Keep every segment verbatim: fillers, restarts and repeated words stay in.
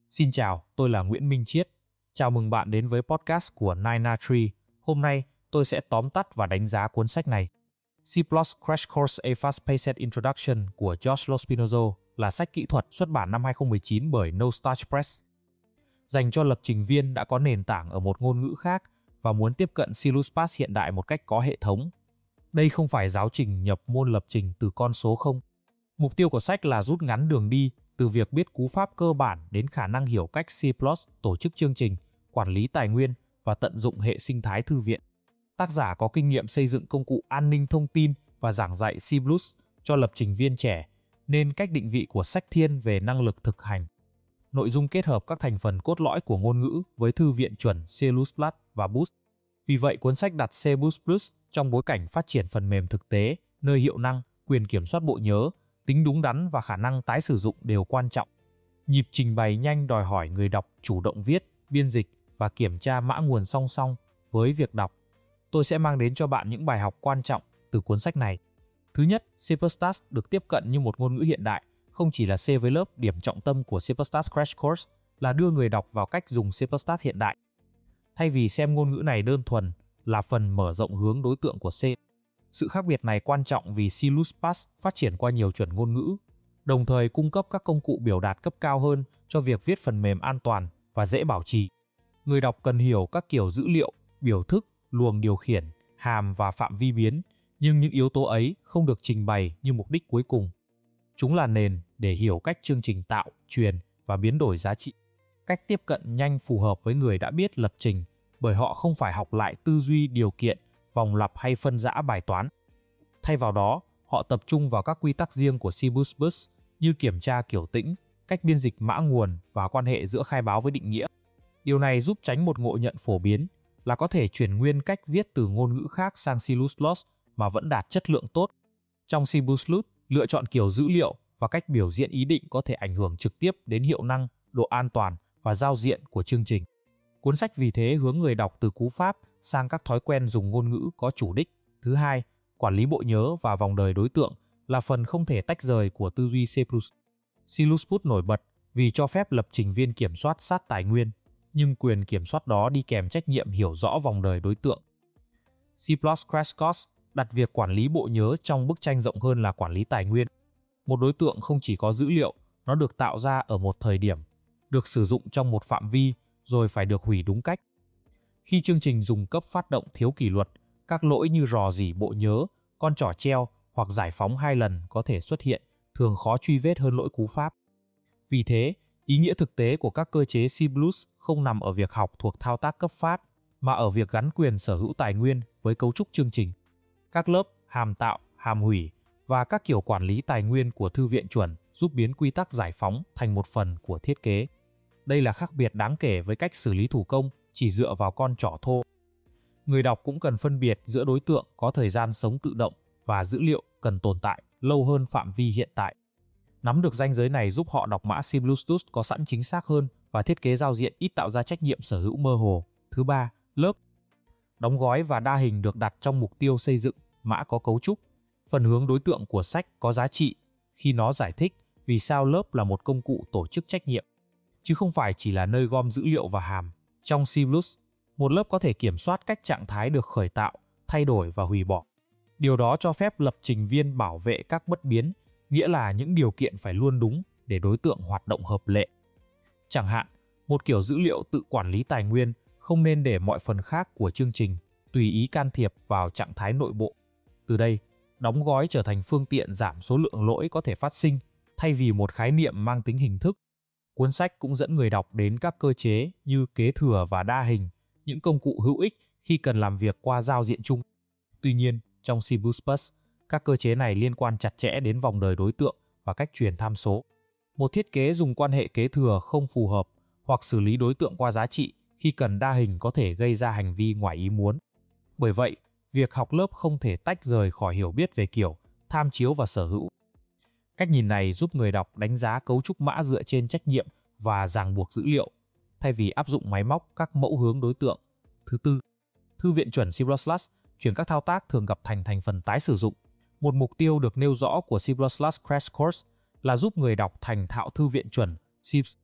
Xin chào, tôi là Nguyễn Minh Chiết. Chào mừng bạn đến với podcast của nine a Tree. Hôm nay, tôi sẽ tóm tắt và đánh giá cuốn sách này. C plus Crash Course A Fast-Paced Introduction của George Lospinozo là sách kỹ thuật xuất bản năm hai không một chín bởi No Starch Press. Dành cho lập trình viên đã có nền tảng ở một ngôn ngữ khác và muốn tiếp cận C plus plus hiện đại một cách có hệ thống. Đây không phải giáo trình nhập môn lập trình từ con số không. Mục tiêu của sách là rút ngắn đường đi từ việc biết cú pháp cơ bản đến khả năng hiểu cách C plus tổ chức chương trình, quản lý tài nguyên và tận dụng hệ sinh thái thư viện. Tác giả có kinh nghiệm xây dựng công cụ an ninh thông tin và giảng dạy C plus cho lập trình viên trẻ, nên cách định vị của sách thiên về năng lực thực hành. Nội dung kết hợp các thành phần cốt lõi của ngôn ngữ với thư viện chuẩn C plus plus và Boost. Vì vậy, cuốn sách đặt C plus plus trong bối cảnh phát triển phần mềm thực tế, nơi hiệu năng, quyền kiểm soát bộ nhớ, tính đúng đắn và khả năng tái sử dụng đều quan trọng. Nhịp trình bày nhanh đòi hỏi người đọc chủ động viết, biên dịch và kiểm tra mã nguồn song song với việc đọc. Tôi sẽ mang đến cho bạn những bài học quan trọng từ cuốn sách này. Thứ nhất, C plus plus được tiếp cận như một ngôn ngữ hiện đại, không chỉ là C với lớp. Điểm trọng tâm của C plus plus Crash Course là đưa người đọc vào cách dùng C plus plus hiện đại. Thay vì xem ngôn ngữ này đơn thuần là phần mở rộng hướng đối tượng của C. Sự khác biệt này quan trọng vì C plus plus phát triển qua nhiều chuẩn ngôn ngữ, đồng thời cung cấp các công cụ biểu đạt cấp cao hơn cho việc viết phần mềm an toàn và dễ bảo trì. Người đọc cần hiểu các kiểu dữ liệu, biểu thức, luồng điều khiển, hàm và phạm vi biến, nhưng những yếu tố ấy không được trình bày như mục đích cuối cùng. Chúng là nền để hiểu cách chương trình tạo, truyền và biến đổi giá trị. Cách tiếp cận nhanh phù hợp với người đã biết lập trình, bởi họ không phải học lại tư duy điều kiện, vòng lặp hay phân rã bài toán. Thay vào đó, họ tập trung vào các quy tắc riêng của C plus plus như kiểm tra kiểu tĩnh, cách biên dịch mã nguồn và quan hệ giữa khai báo với định nghĩa. Điều này giúp tránh một ngộ nhận phổ biến là có thể chuyển nguyên cách viết từ ngôn ngữ khác sang C plus plus mà vẫn đạt chất lượng tốt. Trong C plus plus, lựa chọn kiểu dữ liệu và cách biểu diễn ý định có thể ảnh hưởng trực tiếp đến hiệu năng, độ an toàn và giao diện của chương trình. Cuốn sách vì thế hướng người đọc từ cú pháp sang các thói quen dùng ngôn ngữ có chủ đích. Thứ hai, quản lý bộ nhớ và vòng đời đối tượng là phần không thể tách rời của tư duy C plus. C plus plus nổi bật vì cho phép lập trình viên kiểm soát sát tài nguyên, nhưng quyền kiểm soát đó đi kèm trách nhiệm hiểu rõ vòng đời đối tượng. C plus Crash Course đặt việc quản lý bộ nhớ trong bức tranh rộng hơn là quản lý tài nguyên. Một đối tượng không chỉ có dữ liệu, nó được tạo ra ở một thời điểm, được sử dụng trong một phạm vi, rồi phải được hủy đúng cách. Khi chương trình dùng cấp phát động thiếu kỷ luật, các lỗi như rò rỉ bộ nhớ, con trỏ treo hoặc giải phóng hai lần có thể xuất hiện, thường khó truy vết hơn lỗi cú pháp. Vì thế, ý nghĩa thực tế của các cơ chế C plus không nằm ở việc học thuộc thao tác cấp phát, mà ở việc gắn quyền sở hữu tài nguyên với cấu trúc chương trình. Các lớp, hàm tạo, hàm hủy và các kiểu quản lý tài nguyên của thư viện chuẩn giúp biến quy tắc giải phóng thành một phần của thiết kế. Đây là khác biệt đáng kể với cách xử lý thủ công chỉ dựa vào con trỏ thô. Người đọc cũng cần phân biệt giữa đối tượng có thời gian sống tự động và dữ liệu cần tồn tại lâu hơn phạm vi hiện tại. Nắm được ranh giới này giúp họ đọc mã C plus plus có sẵn chính xác hơn và thiết kế giao diện ít tạo ra trách nhiệm sở hữu mơ hồ. Thứ ba, lớp. Đóng gói và đa hình được đặt trong mục tiêu xây dựng mã có cấu trúc. Phần hướng đối tượng của sách có giá trị khi nó giải thích vì sao lớp là một công cụ tổ chức trách nhiệm, chứ không phải chỉ là nơi gom dữ liệu và hàm. Trong C plus, một lớp có thể kiểm soát cách trạng thái được khởi tạo, thay đổi và hủy bỏ. Điều đó cho phép lập trình viên bảo vệ các bất biến, nghĩa là những điều kiện phải luôn đúng để đối tượng hoạt động hợp lệ. Chẳng hạn, một kiểu dữ liệu tự quản lý tài nguyên không nên để mọi phần khác của chương trình tùy ý can thiệp vào trạng thái nội bộ. Từ đây, đóng gói trở thành phương tiện giảm số lượng lỗi có thể phát sinh thay vì một khái niệm mang tính hình thức. Cuốn sách cũng dẫn người đọc đến các cơ chế như kế thừa và đa hình, những công cụ hữu ích khi cần làm việc qua giao diện chung. Tuy nhiên, trong C plus plus, các cơ chế này liên quan chặt chẽ đến vòng đời đối tượng và cách truyền tham số. Một thiết kế dùng quan hệ kế thừa không phù hợp hoặc xử lý đối tượng qua giá trị khi cần đa hình có thể gây ra hành vi ngoài ý muốn. Bởi vậy, việc học lớp không thể tách rời khỏi hiểu biết về kiểu, tham chiếu và sở hữu. Cách nhìn này giúp người đọc đánh giá cấu trúc mã dựa trên trách nhiệm và ràng buộc dữ liệu, thay vì áp dụng máy móc các mẫu hướng đối tượng. Thứ tư, thư viện chuẩn C plus plus chuyển các thao tác thường gặp thành thành phần tái sử dụng. Một mục tiêu được nêu rõ của C plus plus Crash Course là giúp người đọc thành thạo thư viện chuẩn C.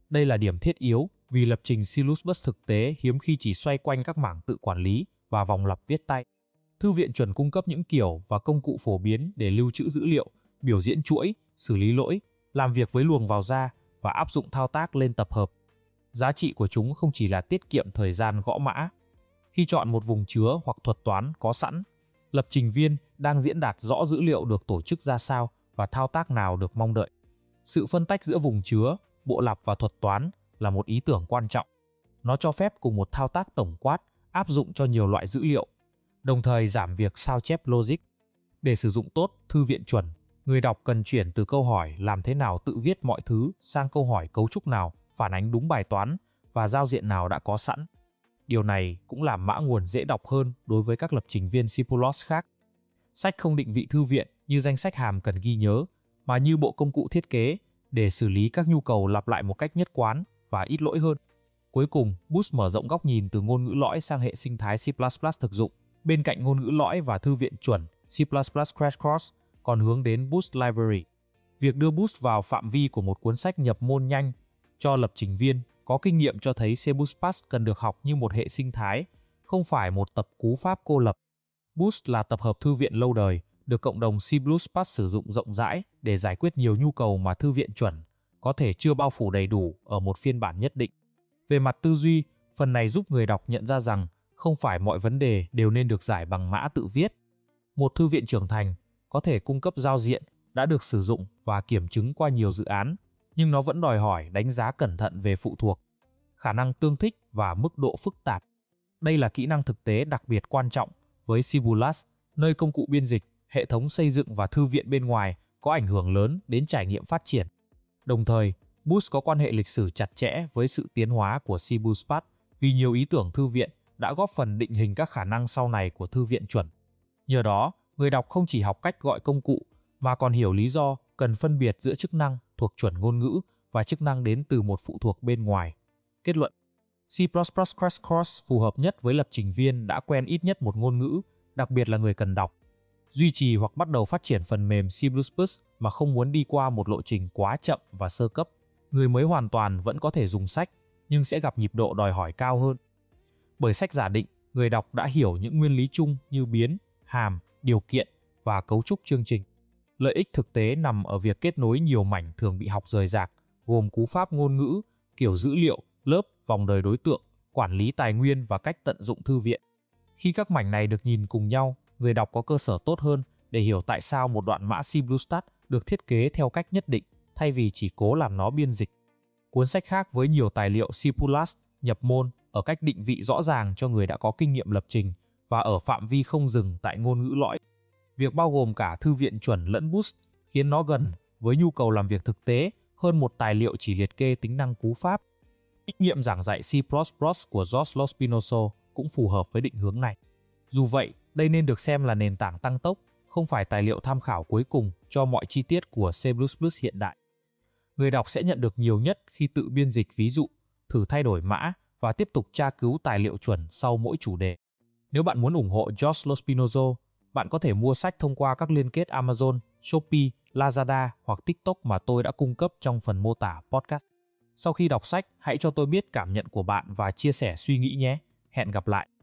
Đây là điểm thiết yếu vì lập trình C++ thực tế hiếm khi chỉ xoay quanh các mảng tự quản lý và vòng lặp viết tay. Thư viện chuẩn cung cấp những kiểu và công cụ phổ biến để lưu trữ dữ liệu, biểu diễn chuỗi, xử lý lỗi, làm việc với luồng vào ra và áp dụng thao tác lên tập hợp. Giá trị của chúng không chỉ là tiết kiệm thời gian gõ mã. Khi chọn một vùng chứa hoặc thuật toán có sẵn, lập trình viên đang diễn đạt rõ dữ liệu được tổ chức ra sao và thao tác nào được mong đợi. Sự phân tách giữa vùng chứa, bộ lặp và thuật toán là một ý tưởng quan trọng. Nó cho phép cùng một thao tác tổng quát áp dụng cho nhiều loại dữ liệu, đồng thời giảm việc sao chép logic. Để sử dụng tốt thư viện chuẩn, người đọc cần chuyển từ câu hỏi làm thế nào tự viết mọi thứ sang câu hỏi cấu trúc nào phản ánh đúng bài toán và giao diện nào đã có sẵn. Điều này cũng làm mã nguồn dễ đọc hơn đối với các lập trình viên C++ khác. Sách không định vị thư viện như danh sách hàm cần ghi nhớ, mà như bộ công cụ thiết kế để xử lý các nhu cầu lặp lại một cách nhất quán và ít lỗi hơn. Cuối cùng, Boost mở rộng góc nhìn từ ngôn ngữ lõi sang hệ sinh thái C++ thực dụng. Bên cạnh ngôn ngữ lõi và thư viện chuẩn, C++ Crash Course còn hướng đến Boost Library. Việc đưa Boost vào phạm vi của một cuốn sách nhập môn nhanh cho lập trình viên có kinh nghiệm cho thấy C++ cần được học như một hệ sinh thái, không phải một tập cú pháp cô lập. Boost là tập hợp thư viện lâu đời, được cộng đồng C++ sử dụng rộng rãi để giải quyết nhiều nhu cầu mà thư viện chuẩn có thể chưa bao phủ đầy đủ ở một phiên bản nhất định. Về mặt tư duy, phần này giúp người đọc nhận ra rằng không phải mọi vấn đề đều nên được giải bằng mã tự viết. Một thư viện trưởng thành có thể cung cấp giao diện đã được sử dụng và kiểm chứng qua nhiều dự án, nhưng nó vẫn đòi hỏi đánh giá cẩn thận về phụ thuộc, khả năng tương thích và mức độ phức tạp. Đây là kỹ năng thực tế đặc biệt quan trọng với Cibulus, nơi công cụ biên dịch, hệ thống xây dựng và thư viện bên ngoài có ảnh hưởng lớn đến trải nghiệm phát triển. Đồng thời, Boost có quan hệ lịch sử chặt chẽ với sự tiến hóa của C++ vì nhiều ý tưởng thư viện đã góp phần định hình các khả năng sau này của thư viện chuẩn. Nhờ đó, người đọc không chỉ học cách gọi công cụ, mà còn hiểu lý do cần phân biệt giữa chức năng thuộc chuẩn ngôn ngữ và chức năng đến từ một phụ thuộc bên ngoài. Kết luận: C++ Crash Course phù hợp nhất với lập trình viên đã quen ít nhất một ngôn ngữ, đặc biệt là người cần đọc, duy trì hoặc bắt đầu phát triển phần mềm C++ mà không muốn đi qua một lộ trình quá chậm và sơ cấp. Người mới hoàn toàn vẫn có thể dùng sách, nhưng sẽ gặp nhịp độ đòi hỏi cao hơn. Bởi sách giả định, người đọc đã hiểu những nguyên lý chung như biến, hàm, điều kiện và cấu trúc chương trình. Lợi ích thực tế nằm ở việc kết nối nhiều mảnh thường bị học rời rạc, gồm cú pháp ngôn ngữ, kiểu dữ liệu, lớp, vòng đời đối tượng, quản lý tài nguyên và cách tận dụng thư viện. Khi các mảnh này được nhìn cùng nhau, người đọc có cơ sở tốt hơn để hiểu tại sao một đoạn mã C++ được thiết kế theo cách nhất định, thay vì chỉ cố làm nó biên dịch. Cuốn sách khác với nhiều tài liệu C++ nhập môn ở cách định vị rõ ràng cho người đã có kinh nghiệm lập trình và ở phạm vi không dừng tại ngôn ngữ lõi. Việc bao gồm cả thư viện chuẩn lẫn Boost khiến nó gần với nhu cầu làm việc thực tế hơn một tài liệu chỉ liệt kê tính năng cú pháp. Kinh nghiệm giảng dạy C++ của Jorge Lospinoso cũng phù hợp với định hướng này. Dù vậy, đây nên được xem là nền tảng tăng tốc, không phải tài liệu tham khảo cuối cùng cho mọi chi tiết của C++ hiện đại. Người đọc sẽ nhận được nhiều nhất khi tự biên dịch ví dụ, thử thay đổi mã và tiếp tục tra cứu tài liệu chuẩn sau mỗi chủ đề. Nếu bạn muốn ủng hộ Jorge Lospinoso, bạn có thể mua sách thông qua các liên kết Amazon, Shopee, Lazada hoặc TikTok mà tôi đã cung cấp trong phần mô tả podcast. Sau khi đọc sách, hãy cho tôi biết cảm nhận của bạn và chia sẻ suy nghĩ nhé. Hẹn gặp lại!